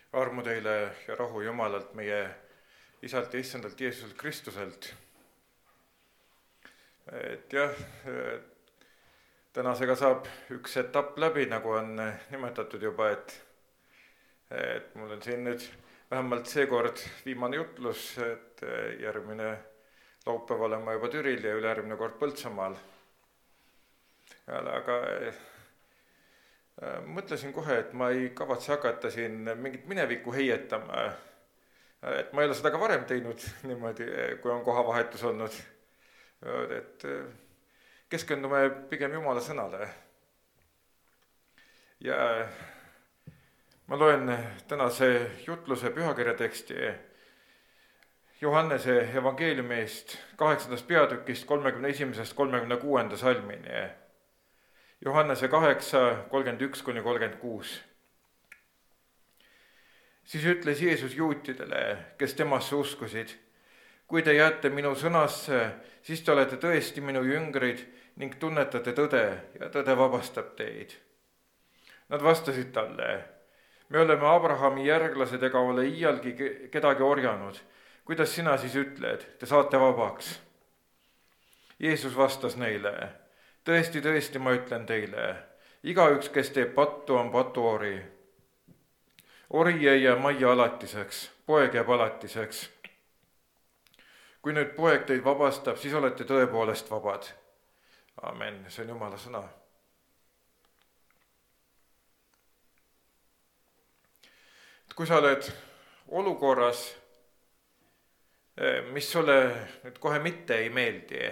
Armu teile ja rahu Jumalalt, meie Isalt ja Issandalt Jeesuselt Kristuselt. Et jah, tänasega saab üks etapp läbi, nagu on nimetatud juba, et mul on siin nüüd vähemalt seekord viimane jutlus, et järgmine laupäev olen ma juba Türil ja ülejärgmine kord Põltsamaal. Aga mõtlesin kohe, et ma ei kavatse hakata siin mingit minevikku heietama, et ma ei ole seda ka varem teinud niimoodi, kui on kohavahetus olnud, et keskendume pigem Jumala sõnale. Ja ma loen tänase jutluse pühakirja teksti Johannese evangeeliumist 8. peatükist 31.–36. salmini. Johannese 8, 31–36. Siis ütles Jeesus juutidele, kes temasse uskusid: kui te jääte minu sõnasse, siis te olete tõesti minu jüngrid ning tunnetate tõde ja tõde vabastab teid. Nad vastasid talle: me oleme Abrahami järglased ega ole iialgi kedagi orjanud. Kuidas sina siis ütled, te saate vabaks? Jeesus vastas neile: tõesti, tõesti, ma ütlen teile, igaüks, kes teeb pattu, on patuori. Ori ei jää majja alatiseks, poeg jääb alatiseks. Kui nüüd poeg teid vabastab, siis olete tõepoolest vabad. Amen, see on Jumala sõna. Kui sa oled olukorras, mis sulle nüüd kohe mitte ei meeldi,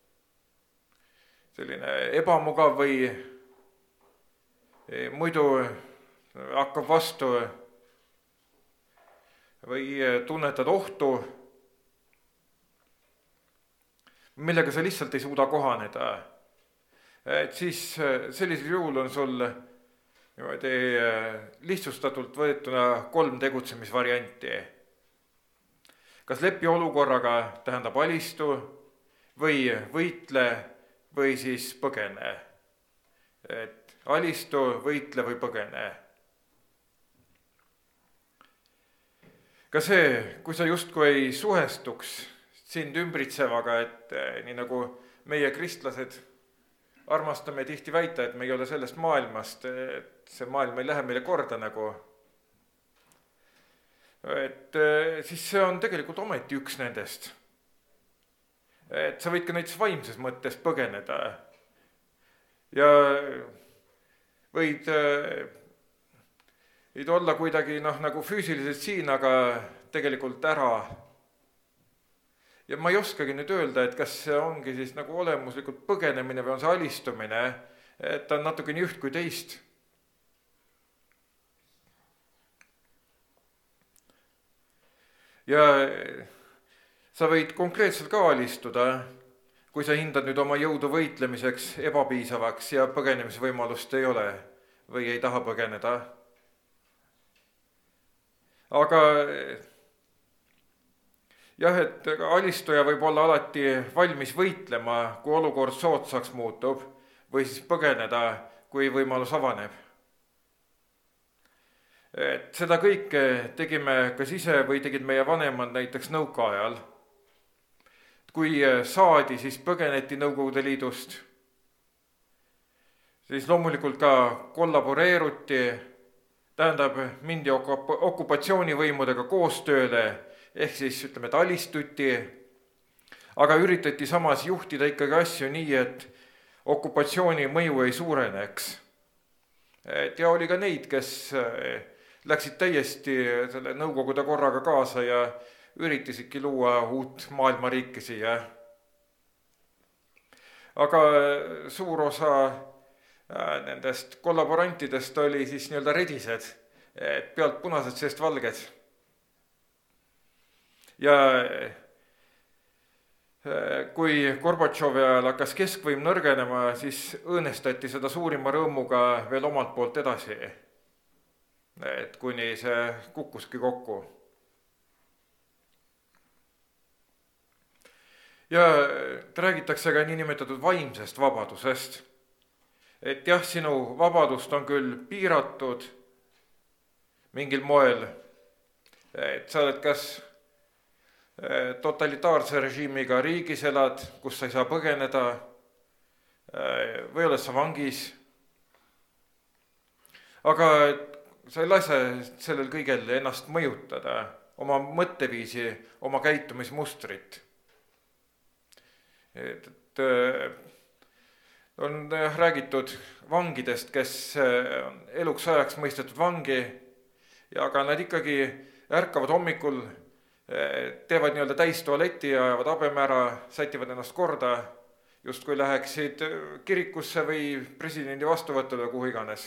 selline ebamugav või muidu hakkab vastu või tunnetad ohtu, millega sa lihtsalt ei suuda kohaneda, et siis sellisel juhul on sul niimoodi lihtsustatult võetuna 3 tegutsemisvarianti. Kas lepi olukorraga, tähendab alistu või võitle või siis põgene. Et alistu, võitle või põgene. Ka see, kui sa justkui ei suhestuks sind ümbritsevaga, et nii nagu meie kristlased armastame tihti väita, et me ei ole sellest maailmast, et see maailm ei lähe meile korda nagu. Et siis see on tegelikult ometi üks nendest. Et sa võid ka näiteks vaimses mõttes põgeneda ja võid olla kuidagi nagu füüsiliselt siin, aga tegelikult ära. Ja ma ei oskagi nüüd öelda, et kas see ongi siis nagu olemuslikult põgenemine või on see alistumine, et ta on natuke nii üht kui teist. Ja sa võid konkreetselt ka alistuda, kui sa hindad nüüd oma jõudu võitlemiseks ebapiisavaks ja põgenemisvõimalust ei ole või ei taha põgeneda. Aga jah, et alistuja võib olla alati valmis võitlema, kui olukord soodsaks muutub, või siis põgeneda, kui võimalus avaneb. Et seda kõike tegime kas ise või tegid meie vanemad näiteks nõukaajal. Kui saadi, siis põgeneti Nõukogude Liidust. Siis loomulikult ka kollaboreeruti, tähendab mindi okupatsioonivõimudega koostööle, ehk siis ütleme, et alistuti, aga üritati samas juhtida ikkagi asju nii, et okupatsiooni mõju ei suureneks. Ja oli ka neid, kes läksid täiesti selle Nõukogude korraga kaasa ja üritasidki luua uut maailmariiki siia. Aga suur osa nendest kollaborantidest oli siis nii-öelda redised, et pealt punased, seest valged. Ja kui Gorbatšovi ajal hakkas keskvõim nõrgenema, siis õõnestati seda suurima rõõmuga veel omalt poolt edasi, et kuni see kukkuski kokku. Ja räägitakse ka niinimetatud vaimsest vabadusest, et jah, sinu vabadust on küll piiratud mingil moel, et sa oled kas totalitaarse režiimiga riigis elad, kus sa ei saa põgeneda, või oled sa vangis. aga sa ei lase sellel kõigel ennast mõjutada, oma mõtteviisi, oma käitumismustrit. et on räägitud vangidest, kes on eluks ajaks mõistetud vangi, ja aga nad ikkagi ärkavad hommikul, teevad nii-öelda täistualeti ja ajavad habeme ära, sätivad ennast korda, justkui läheksid kirikusse või presidendi vastuvõtule või kuhu iganes.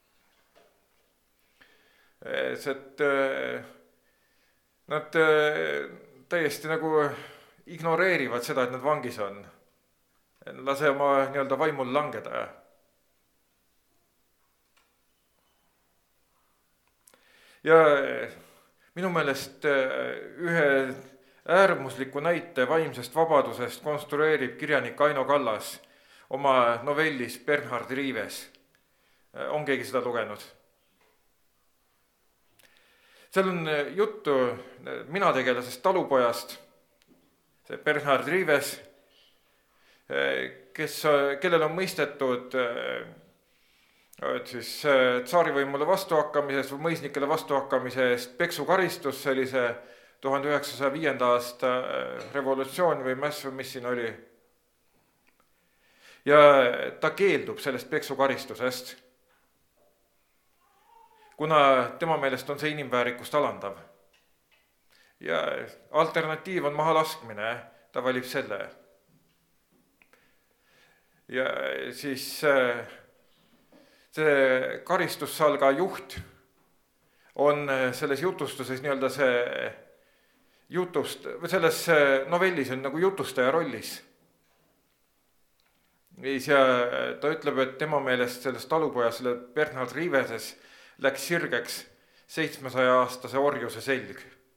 Et nad täiesti nagu ignoreerivad seda, et nad vangis on. Lase oma nii-öelda vaimul langeda. Ja minu meelest ühe äärmusliku näite vaimsest vabadusest konstrueerib kirjanik Aino Kallas oma novellis Bernhard Riives. On keegi seda lugenud? Seal on juttu minategelasest talupojast, see Bernhard Riives, kellel on mõistetud siis tsaarivõimule vastuhakkamises või mõisnikele vastuhakkamise eest peksukaristus sellise 1905. aasta revolutsioon või mäss või mis siin oli. Ja ta keeldub sellest peksukaristusest, kuna tema meelest on see inimväärikust alandav. Ja alternatiiv on mahalaskmine, ta valib selle. Ja siis see karistussalga juht on selles jutustuses nii-öelda selles novellis on nagu jutustaja rollis. Ja ta ütleb, et tema meelest selles talupojas, selle Bernhard Riiveses läks sirgeks 700-aastase orjuse selg.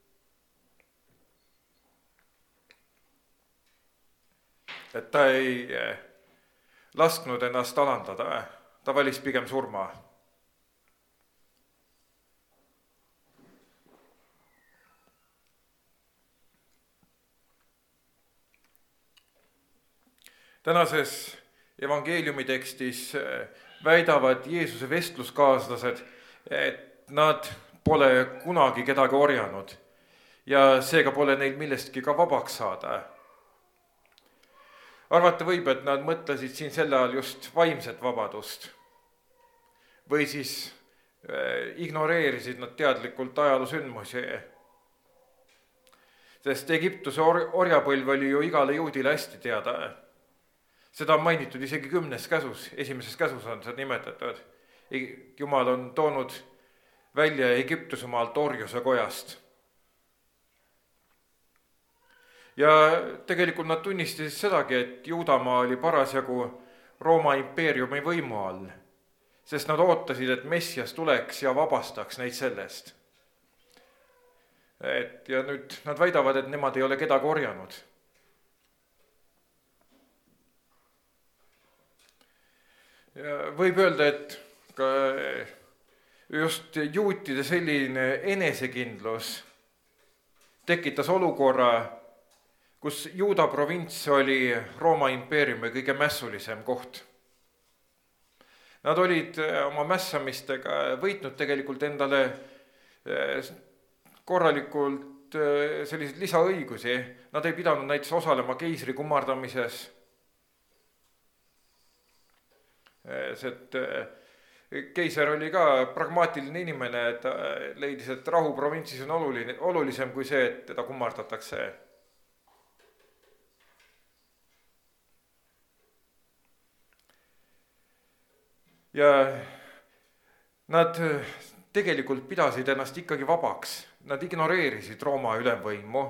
Et ta ei lasknud ennast alandada, ta valis pigem surma. Tänases evangeeliumi tekstis väidavad Jeesuse vestluskaaslased, et nad pole kunagi kedagi orjanud ja seega pole neil millestki ka vabaks saada. Arvata võib, et nad mõtlesid siin selle ajal just vaimset vabadust või siis ignoreerisid nad teadlikult ajaloosündmusi. Sest Egiptuse orjapõlv oli ju igale juudile hästi teada. Seda on mainitud isegi 10. käsus, 1. käsus on seda nimetatud. Jumal on toonud välja Egiptuse maalt orjuse kojast. Ja tegelikult nad tunnistasid sedagi, et Juudamaa oli parasjagu Rooma impeeriumi võimu all, sest nad ootasid, et Messias tuleks ja vabastaks neid sellest. Ja nüüd nad väidavad, et nemad ei ole kedagi orjanud. Ja võib öelda, et ka just juutide selline enesekindlus tekitas olukorra, kus Juuda provints oli Rooma impeeriumi kõige mässulisem koht. Nad olid oma mässamistega võitnud tegelikult endale korralikult selliseid lisaõigusi. Nad ei pidanud näiteks osalema keisri kummardamises. Keiser oli ka pragmaatiline inimene, et leidis, et rahu provintsis on olulisem kui see, et teda kummardatakse. Ja nad tegelikult pidasid ennast ikkagi vabaks. Nad ignoreerisid Rooma ülemvõimu.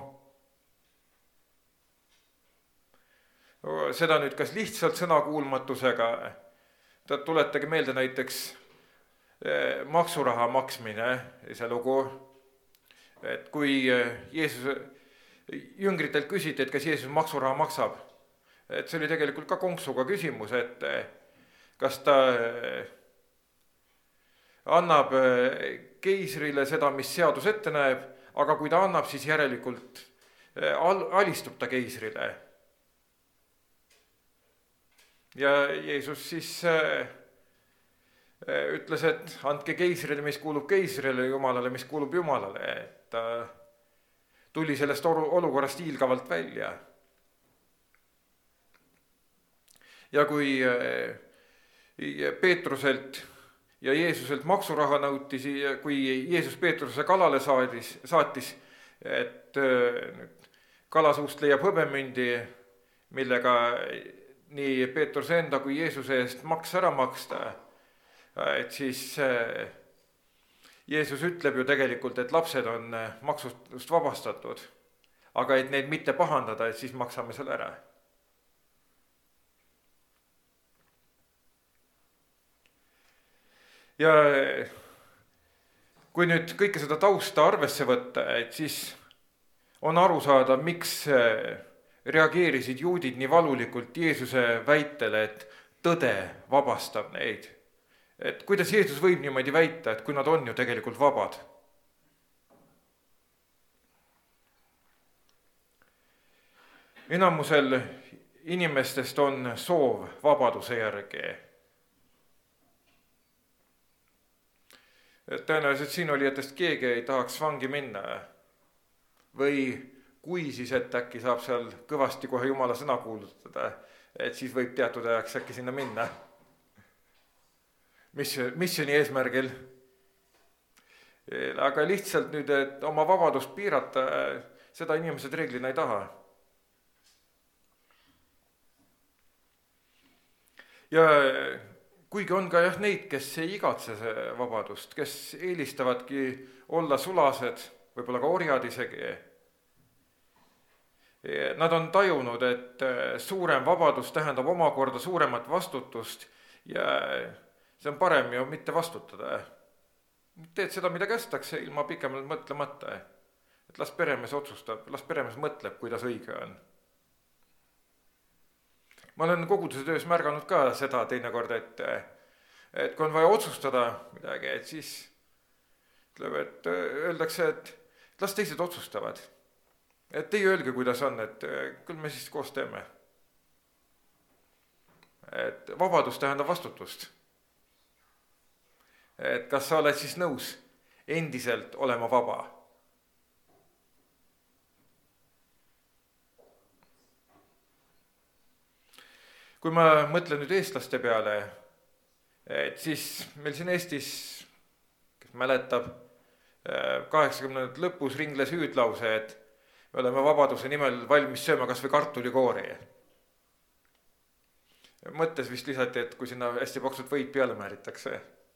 Seda nüüd kas lihtsalt sõnakuulmatusega, tuletage meelde näiteks maksuraha maksmine, see lugu, et kui jüngritelt küsiti, et kas Jeesus maksuraha maksab, et see oli tegelikult ka konksuga küsimus, et kas ta annab keisrile seda, mis seadus ette näeb, aga kui ta annab, siis järelikult alistub ta keisrile. Ja Jeesus siis ütles, et andke keisrile, mis kuulub keisrile, Jumalale, mis kuulub Jumalale, et ta tuli sellest olukorrast hiilgavalt välja. Ja kui Peetruselt ja Jeesuselt maksuraha nõuti, kui Jeesus Peetruse kalale saatis, et kalasuust leiab hõbemündi, millega nii Peetruse enda kui Jeesuse eest maks ära maksta, et siis Jeesus ütleb ju tegelikult, et lapsed on maksust vabastatud, aga et neid mitte pahandada, et siis maksame selle ära. Ja kui nüüd kõike seda tausta arvesse võtta, et siis on aru saada, miks reageerisid juudid nii valulikult Jeesuse väitele, et tõde vabastab neid. Et kuidas Jeesus võib niimoodi väita, et kui nad on ju tegelikult vabad. Enamusel inimestest on soov vabaduse järgi. Et tõenäoliselt siin olijatest keegi ei tahaks vangi minna. Või kui siis, et äkki saab seal kõvasti kohe Jumala sõna kuulutada, et siis võib teatud ajaks äkki sinna minna. Missiooni eesmärgil. Aga lihtsalt nüüd, et oma vabadust piirata, seda inimesed reeglina ei taha. Ja kuigi on ka neid, kes ei igatse vabadust, kes eelistavadki olla sulased, võib-olla ka orjad isegi. Nad on tajunud, et suurem vabadus tähendab omakorda suuremat vastutust ja see on parem ju mitte vastutada. Teed seda, mida kästakse ilma pikemalt mõtlemata. Et las peremees otsustab, las peremees mõtleb, kuidas õige on. Ma olen koguduse töös märganud ka seda teinekord, et kui on vaja otsustada midagi, et siis ütleb, et öeldakse, et las teised otsustavad. Et teie öelge, kuidas on, et küll me siis koos teeme. Et vabadus tähendab vastutust. Et kas sa oled siis nõus endiselt olema vaba? Kui ma mõtlen nüüd eestlaste peale, et siis meil siin Eestis, kes mäletab, 80 lõpus ringles hüüdlause, et me oleme vabaduse nimel valmis sööma kas või kartulikoori. Mõttes vist lisati, et kui sinna hästi paksud võid peale määritakse.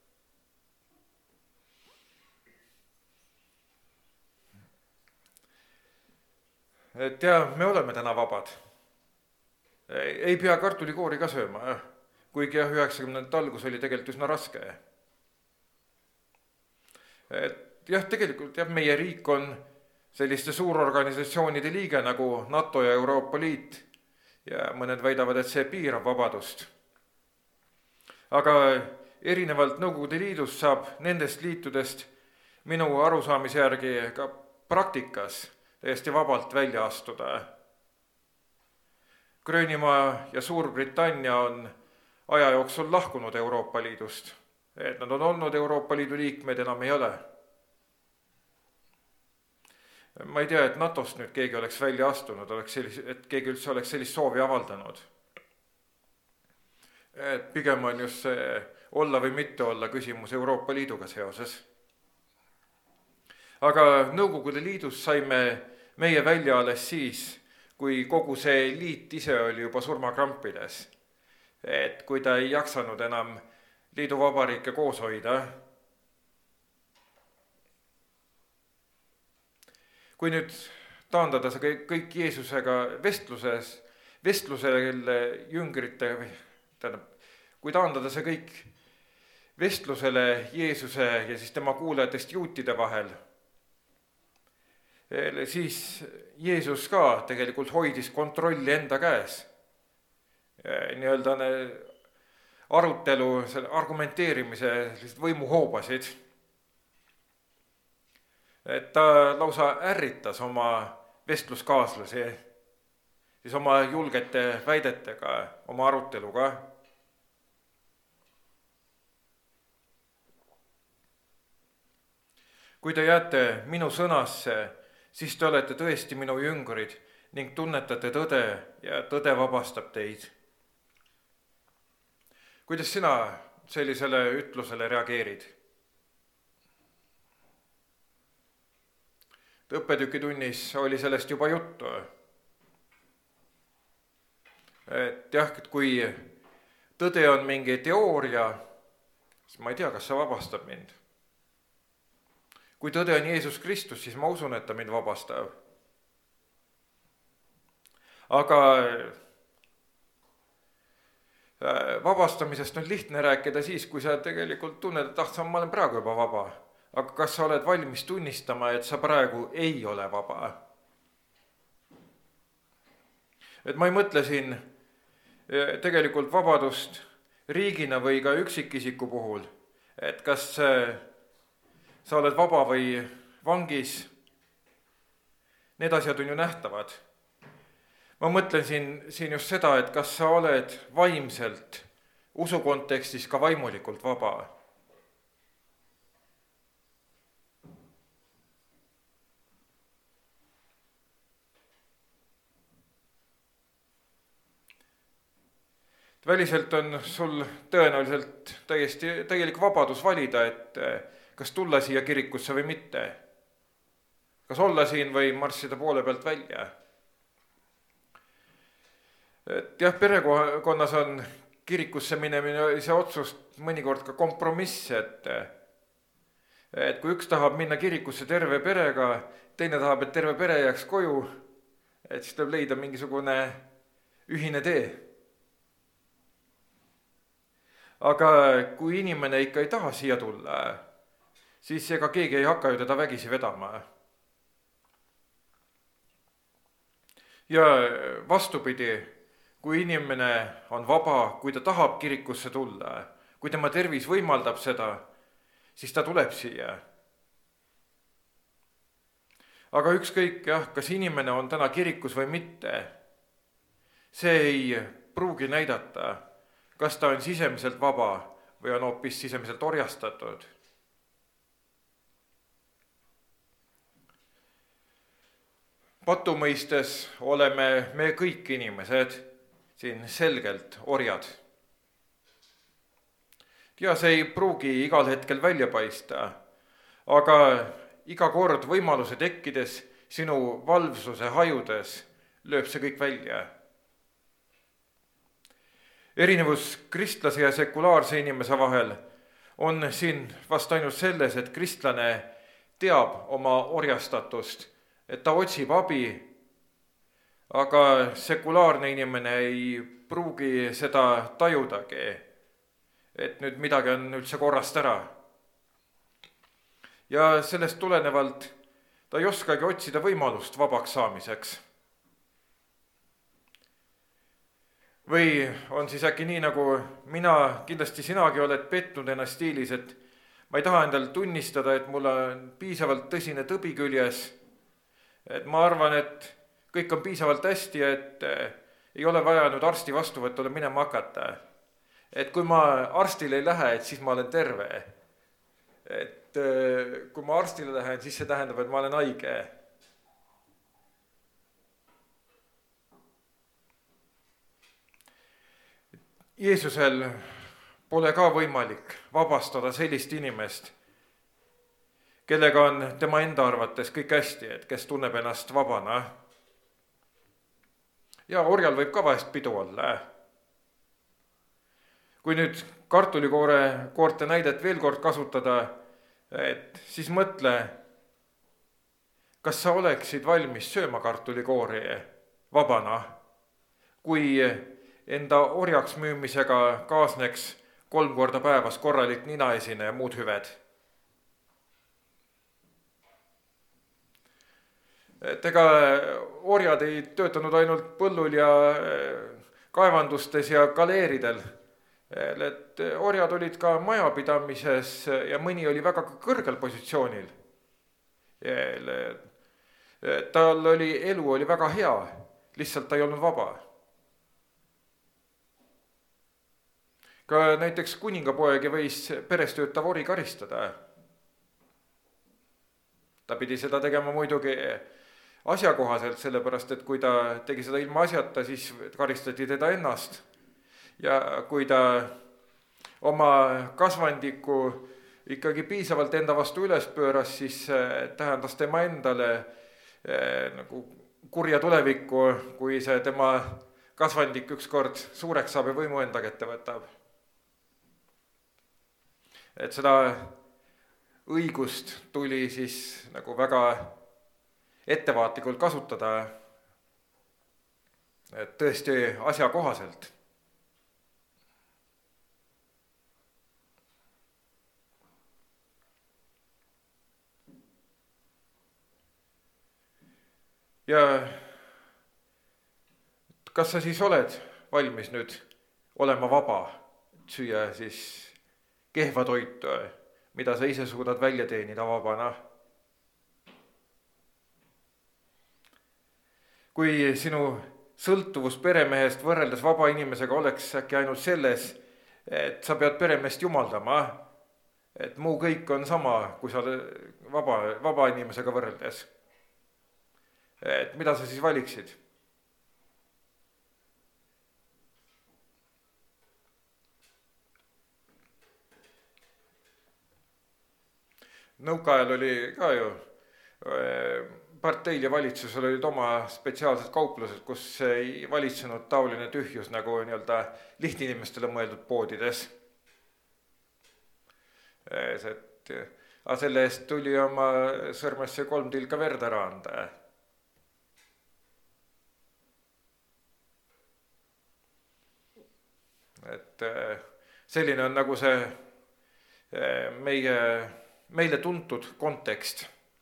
Et ja, me oleme täna vabad. Ei pea kartulikoori ka sööma, kuigi 90. algus oli tegelikult üsna raske. Et tegelikult meie riik on selliste suurorganisatsioonide liige nagu NATO ja Euroopa Liit ja mõned väidavad, et see piirab vabadust. Aga erinevalt Nõukogude Liidust saab nendest liitudest minu arusaamise järgi ka praktikas täiesti vabalt välja astuda. Gröönimaa ja Suurbritannia on aja jooksul lahkunud Euroopa Liidust. Et nad on olnud Euroopa Liidu liikmed, enam ei ole. Ma ei tea, et NATOst nüüd keegi oleks välja astunud, et keegi üldse oleks sellist soovi avaldanud. Et pigem on just see olla või mitte olla küsimus Euroopa Liiduga seoses. Aga Nõukogude Liidus saime meie välja alles siis, kui kogu see liit ise oli juba surmakrampides. Et kui ta ei jaksanud enam liiduvabariike koos hoida. Kui nüüd taandada see kõik Jeesusega vestlusel jüngrite, kui taandada see kõik vestlusele Jeesuse ja siis tema kuulajatest juutide vahel, siis Jeesus ka tegelikult hoidis kontrolli enda käes. Nii-öelda arutelu, argumenteerimise võimuhoobasid. et ta lausa ärritas oma vestluskaaslasi siis oma julgete väidetega, oma aruteluga. Kui te jääte minu sõnasse, siis te olete tõesti minu jüngrid ning tunnetate tõde ja tõde vabastab teid. Kuidas sina sellisele ütlusele reageerid? Õppetükitunnis oli sellest juba juttu. Et jah, et kui tõde on mingi teooria, siis ma ei tea, kas see vabastab mind. Kui tõde on Jeesus Kristus, siis ma usun, et ta mind vabastab. Aga vabastamisest on lihtne rääkida siis, kui sa tegelikult tunned, et ma olen praegu juba vaba. Aga kas sa oled valmis tunnistama, et sa praegu ei ole vaba? Et ma ei mõtle siin tegelikult vabadust riigina või ka üksikisiku puhul, et kas sa oled vaba või vangis, need asjad on ju nähtavad. Ma mõtlen siin just seda, et kas sa oled vaimselt, usu kontekstis ka vaimulikult vaba. Väliselt on sul tõenäoliselt täielik vabadus valida, et kas tulla siia kirikusse või mitte. Kas olla siin või marssida poole pealt välja. Et jah, perekonnas on kirikusse minemine see otsust mõnikord ka kompromiss, et kui üks tahab minna kirikusse terve perega, teine tahab, et terve pere jääks koju, et siis tuleb leida mingisugune ühine tee. Aga kui inimene ikka ei taha siia tulla, siis ega keegi ei hakka ju teda vägisi vedama. Ja vastupidi, kui inimene on vaba, kui ta tahab kirikusse tulla, kui tema tervis võimaldab seda, siis ta tuleb siia. Aga ükskõik, kas inimene on täna kirikus või mitte, see ei pruugi näidata, kas ta on sisemiselt vaba või on hoopis sisemiselt orjastatud. Patu mõistes oleme me kõik inimesed siin selgelt orjad. Ja see ei pruugi igal hetkel välja paista, aga iga kord võimaluse tekkides, sinu valvsuse hajudes lööb see kõik välja. Erinevus kristlase ja sekulaarse inimese vahel on siin vast ainult selles, et kristlane teab oma orjastatust, et ta otsib abi, aga sekulaarne inimene ei pruugi seda tajudagi, et nüüd midagi on üldse korrast ära. Ja sellest tulenevalt ta ei oskagi otsida võimalust vabaks saamiseks. Või on siis äkki nii, nagu mina, kindlasti sinagi oled petnud ennast stiilis, et ma ei taha endale tunnistada, et mul on piisavalt tõsine tõbi küljes, et ma arvan, et kõik on piisavalt hästi, et ei ole vaja nüüd arsti vastuvõtule minema hakata. Et kui ma arstile ei lähe, et siis ma olen terve. Et kui ma arstile lähen, siis see tähendab, et ma olen haige. Jeesusel pole ka võimalik vabastada sellist inimest, kellega on tema enda arvates kõik hästi, et kes tunneb ennast vabana. Ja orjal võib ka vahest pidu olla. Kui nüüd kartulikoorte näidet veel kord kasutada, et siis mõtle, kas sa oleksid valmis sööma kartulikoori vabana, kui enda orjaks müümisega kaasneks 3 korda päevas korralik ninaesine ja muud hüved. Et ega orjad ei töötanud ainult põllul ja kaevandustes ja galeeridel, et orjad olid ka majapidamises ja mõni oli väga kõrgel positsioonil. tal elu oli väga hea, lihtsalt ta ei olnud vaba. Ka näiteks kuningapoegi võis peres töötav ori karistada. Ta pidi seda tegema muidugi asjakohaselt, sellepärast et kui ta tegi seda ilma asjata, siis karistati teda ennast. Ja kui ta oma kasvandiku ikkagi piisavalt enda vastu üles pööras, siis tähendas tema endale nagu kurja tulevikku, kui see tema kasvandik ükskord suureks saab ja võimu enda kätte võtab. Et seda õigust tuli siis nagu väga ettevaatlikult kasutada, et tõesti asjakohaselt. Ja kas sa siis oled valmis nüüd olema vaba, süüa siis kehva toitu, mida sa ise suudad välja teenida vabana? Kui sinu sõltuvus peremehest võrreldes vaba inimesega oleks äkki ainult selles, et sa pead peremeest jumaldama, et muu kõik on sama, kui sa vaba inimesega võrreldes. Et mida sa siis valiksid? Nõukaajal oli ka ju parteil ja valitsusel olid oma spetsiaalsed kauplused, kus ei valitsenud taoline tühjus nagu nii-öelda lihtinimestele mõeldud poodides. Aga selle eest tuli oma sõrmesse 3 tilka verd ära anda. Et selline on nagu see meile tuntud kontekst.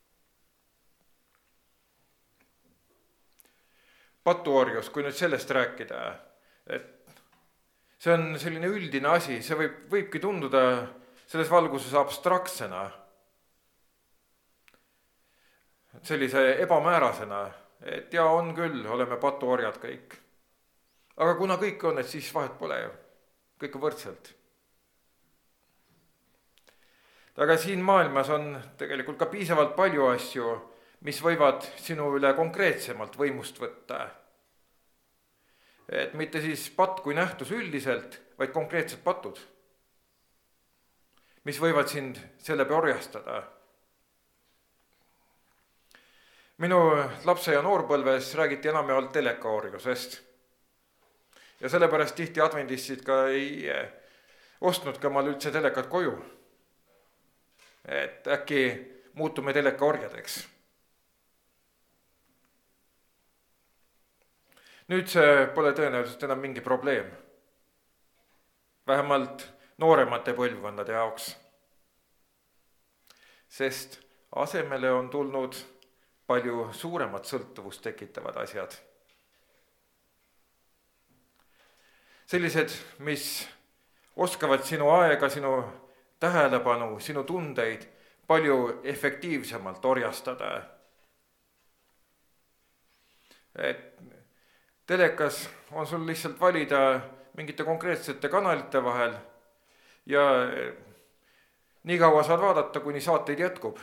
Patuorjus, kui nüüd sellest rääkida, et see on selline üldine asi, see võibki tunduda selles valguses abstraktsena, sellise ebamäärasena, et ja on küll, oleme patuorjad kõik. Aga kuna kõik on, et siis vahet pole ju, kõik on võrdselt. Aga siin maailmas on tegelikult ka piisavalt palju asju, mis võivad sinu üle konkreetsemalt võimust võtta. Et mitte siis patt kui nähtus üldiselt, vaid konkreetsed patud, mis võivad sind selle peale orjastada. Minu lapse ja noorpõlves räägiti enamjaolt telekaorjusest. Ja sellepärast tihti adventistid ka ei ostnud ka mal üldse telekat koju. Et äkki muutume telekaorjadeks. Nüüd see pole tõenäoliselt enam mingi probleem. Vähemalt nooremate põlvkondade jaoks. Sest asemele on tulnud palju suuremat sõltuvust tekitavad asjad. Sellised, mis oskavad sinu aega, sinu tähelepanu, sinu tundeid palju efektiivsemalt orjastada. Et telekas on sul lihtsalt valida mingite konkreetsete kanalite vahel ja nii kaua saad vaadata, kuni saateid jätkub.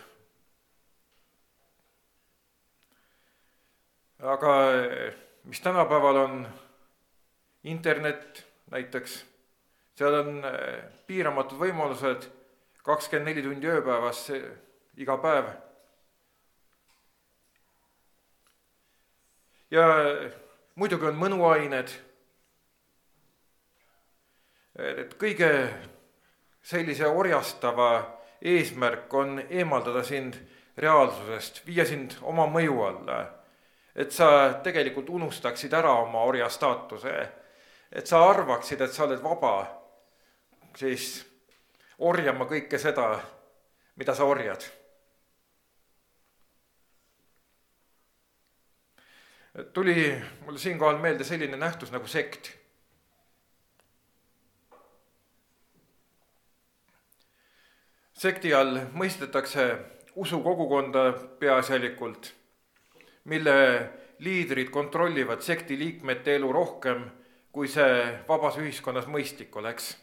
Aga mis tänapäeval on internet näiteks, seal on piiramatud võimalused 24 tundi ööpäevas iga päev. Ja muidugi on mõnuained, et kõige sellise orjastava eesmärk on eemaldada sind reaalsusest, viia sind oma mõju alla, et sa tegelikult unustaksid ära oma orja staatuse, et sa arvaksid, et sa oled vaba, siis orjama kõike seda, mida sa orjad. Tuli mulle siinkohal meelde selline nähtus nagu sekt. Sekti all mõistetakse usukogukonda peaasjalikult, mille liidrid kontrollivad sekti liikmete elu rohkem, kui see vabas ühiskonnas mõistlik oleks.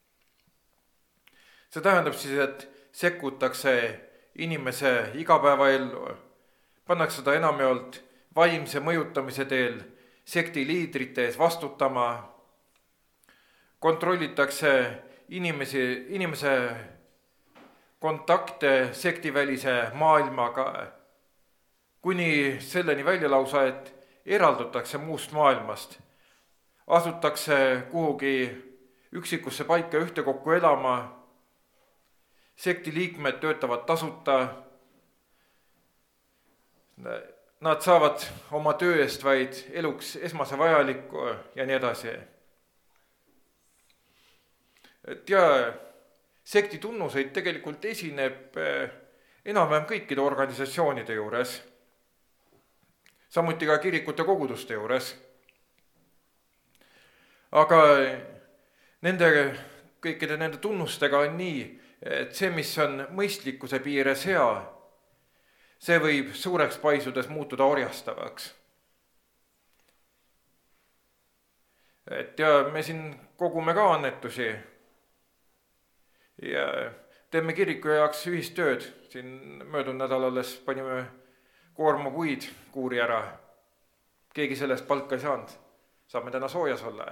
See tähendab siis, et sekkutakse inimese igapäevaellu, pannakse ta enamjaolt vaimse mõjutamise teel sekti liidrite ees vastutama, kontrollitakse inimese kontakte sektivälise maailmaga, kuni selleni välja lausa, et eraldutakse muust maailmast, asutakse kuhugi üksikusse paika ühtekokku elama, sekti liikmed töötavad tasuta, nad saavad oma töö eest vaid eluks esmase vajaliku ja nii edasi. Ja sekti tunnuseid tegelikult esineb enam-vähem kõikide organisatsioonide juures, samuti ka kirikute koguduste juures. Aga kõikide nende tunnustega on nii, et see, mis on mõistlikkuse piires hea, see võib suureks paisudes muutuda orjastavaks. Ja me siin kogume ka annetusi ja teeme kiriku jaoks ühistööd. Siin möödunud nädal alles panime koorma puid kuuri ära. Keegi sellest palka ei saanud. Saame täna soojas olla.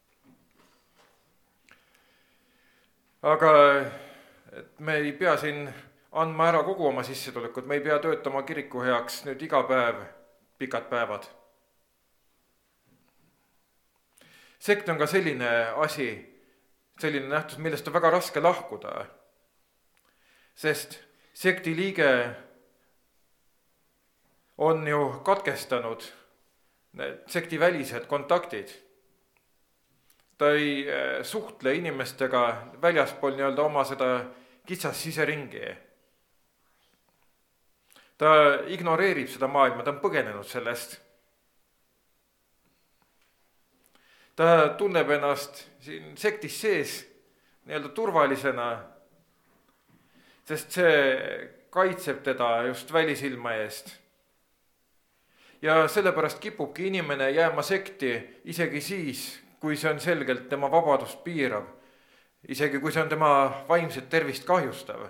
Aga et me ei pea siin andma ära kogu oma sissetulekut, me ei pea töötama kiriku heaks nüüd iga päev, pikad päevad. Sekt on ka selline asi, selline nähtus, millest on väga raske lahkuda, sest sekti liige on ju katkestanud sekti välised kontaktid. Ta ei suhtle inimestega väljaspool nii-öelda oma seda kitsas siseringi. Ta ignoreerib seda maailma, ta on põgenenud sellest. Ta tunneb ennast siin sektis sees nii-öelda turvalisena, sest see kaitseb teda just välisilma eest. Ja sellepärast kipubki inimene jääma sekti isegi siis, kui see on selgelt tema vabadust piirav, isegi kui see on tema vaimset tervist kahjustav.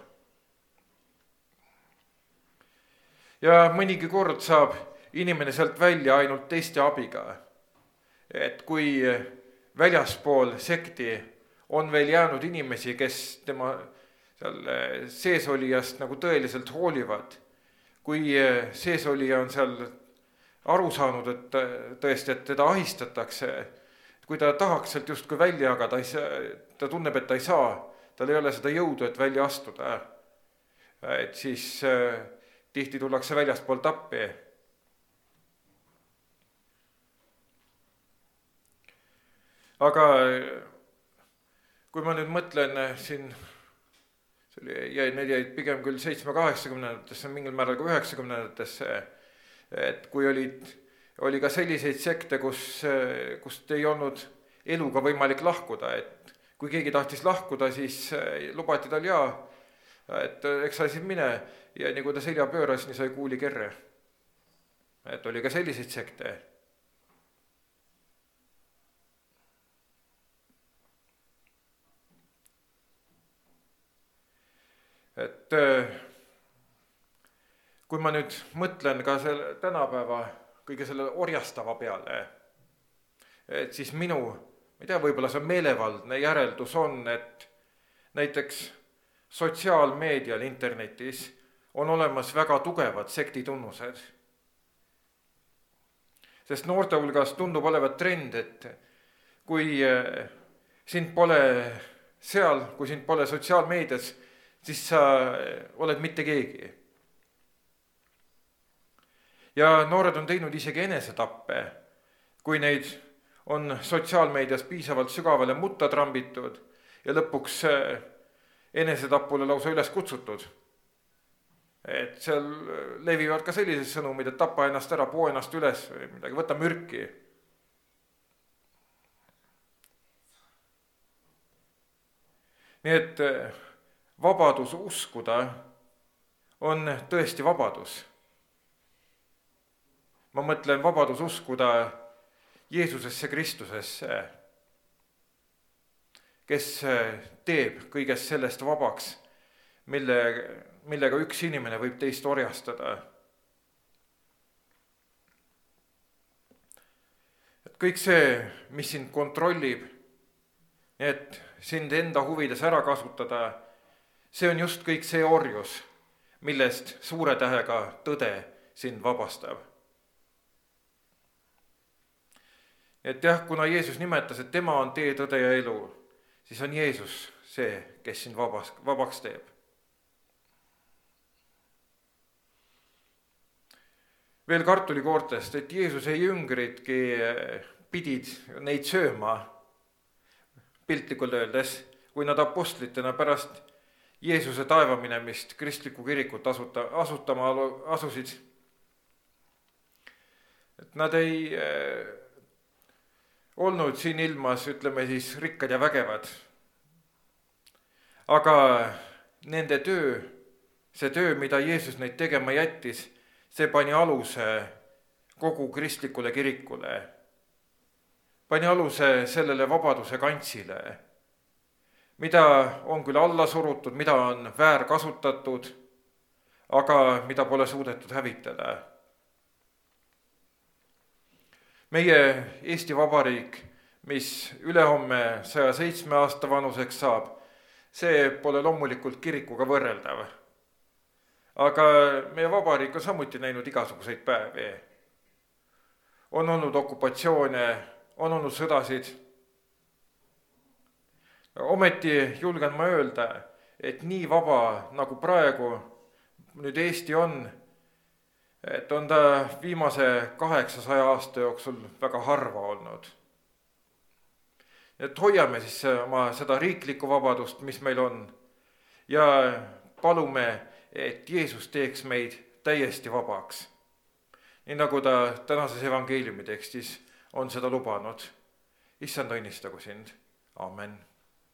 Ja mõnigi kord saab inimene sealt välja ainult teiste abiga. Et kui väljaspool sekti on veel jäänud inimesi, kes tema seal seesolijast nagu tõeliselt hoolivad, kui seesolija on seal aru saanud, et tõesti, et teda ahistatakse, kui ta tahaks sealt justkui välja, aga ta tunneb, et ta ei saa, tal ei ole seda jõudu, et välja astuda. Et siis tihti tullakse väljaspool appi. Aga kui ma nüüd mõtlen siin, need jäid pigem küll 70-80-ndatesse, mingil määral ka 90-ndatesse, et kui oli ka selliseid sekte, kust ei olnud eluga võimalik lahkuda, et kui keegi tahtis lahkuda, siis lubati tal et eks sa siis mine ja nii kui ta selja pööras, nii sai kuuli kerre. Et oli ka selliseid sekte. Et kui ma nüüd mõtlen ka selle tänapäeva kõige selle orjastava peale, et siis ma ei tea, võib-olla see meelevaldne järeldus on, et näiteks sotsiaalmeedial internetis on olemas väga tugevad sektitunnused. Sest noorte hulgas tundub olevat trend, et kui sind pole seal, kui sind pole sotsiaalmeedias, siis sa oled mitte keegi. Ja noored on teinud isegi enesetappe, kui neid on sotsiaalmeedias piisavalt sügavale mutta trambitud ja lõpuks enesetapule lausa üles kutsutud. Et seal levivad ka sellised sõnumid, et tapa ennast ära, poo ennast üles või midagi, võta mürki. Nii et vabadus uskuda on tõesti vabadus. Ma mõtlen vabadus uskuda Jeesusesse Kristusesse, kes teeb kõigest sellest vabaks, millega üks inimene võib teist orjastada. Et kõik see, mis sind kontrollib, et sind enda huvides ära kasutada, see on just kõik see orjus, millest suure tähega tõde sind vabastab. Et jah, kuna Jeesus nimetas, et tema on tee, tõde ja elu, siis on Jeesus see, kes sind vabaks teeb. Veel kartulikoortest, et Jeesuse jüngridki pidid neid sööma, piltlikult öeldes, kui nad apostlitena pärast Jeesuse taevaminemist kristlikku kirikut asutama asusid. Et nad ei olnud siin ilmas, ütleme siis, rikkad ja vägevad. Aga nende töö, see töö, mida Jeesus neid tegema jättis, see pani aluse kogu kristlikule kirikule. Pani aluse sellele vabaduse kantsile, mida on küll alla surutud, mida on väärkasutatud, aga mida pole suudetud hävitada. Meie Eesti Vabariik, mis ülehomme 107 aasta vanuseks saab, see pole loomulikult kirikuga võrreldav. Aga meie vabariik on samuti näinud igasuguseid päevi. On olnud okupatsioone, on olnud sõdasid. Ometi julgen ma öelda, et nii vaba nagu praegu nüüd Eesti on, et on ta viimase 800 aasta jooksul väga harva olnud. Et hoiame siis oma seda riiklikku vabadust, mis meil on, ja palume, et Jeesus teeks meid täiesti vabaks. Nii nagu ta tänases evangeeliumi tekstis on seda lubanud. Issand õnnistagu sind. Amen.